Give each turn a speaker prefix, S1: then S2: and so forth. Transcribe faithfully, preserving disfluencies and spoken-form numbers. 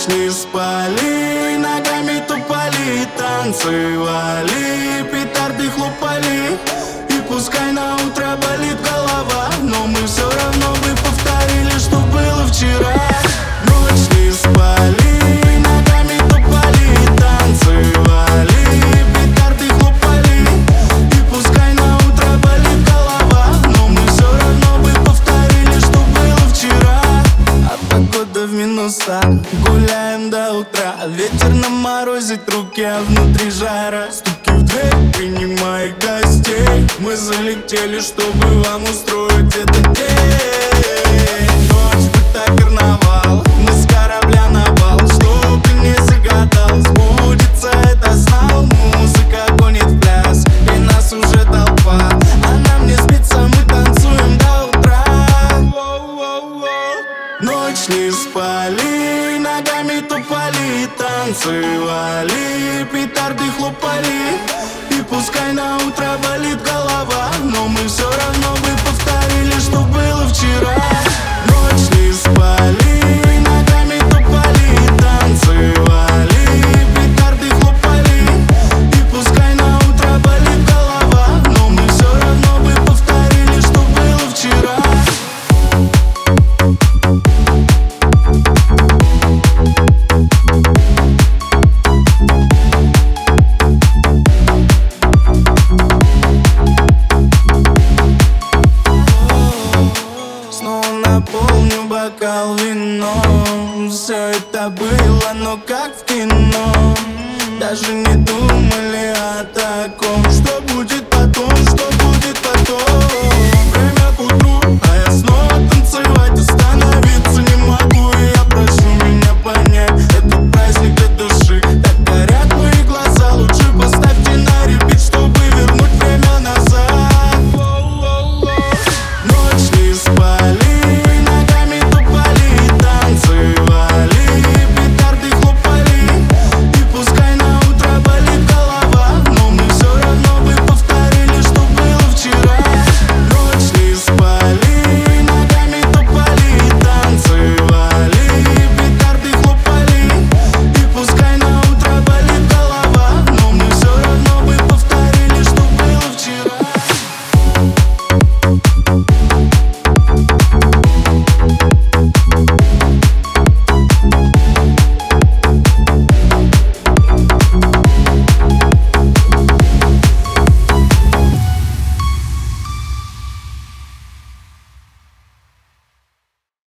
S1: Ночь не спали, ногами тупали, танцевали, петарды хлопали. И пускай на утро болит голова, но мы все равно бы повторили, что было вчера. Ночь не спали, ногами тупали, танцевали, петарды хлопали. И пускай на утро болит голова, но мы все равно бы повторили, что было вчера. А погода в минусах, гуляем до утра. Ветер на морозе, руки, а внутри жара. Стуки в дверь, принимай гостей. Мы залетели, чтобы вам устроить этот день. Ночь, будто карнавал, мы с корабля на бал. Что ты не загадал, сбудется это знал. Музыка гонит в пляс, и нас уже толпа. А нам не спится, мы танцуем до утра. Ночь не спали, ногами тупали, танцевали, петарды хлопали. И пускай на утро болит голова, но мы все равно бы повторили, что было вчера. Ночь не спали, ногами тупали, танцевали, петарды хлопали. И пускай на утро болит голова, но мы все равно бы повторили, что было вчера. Наполню бокал вином. Все это было, но как в кино. Даже не думали о таком, что будет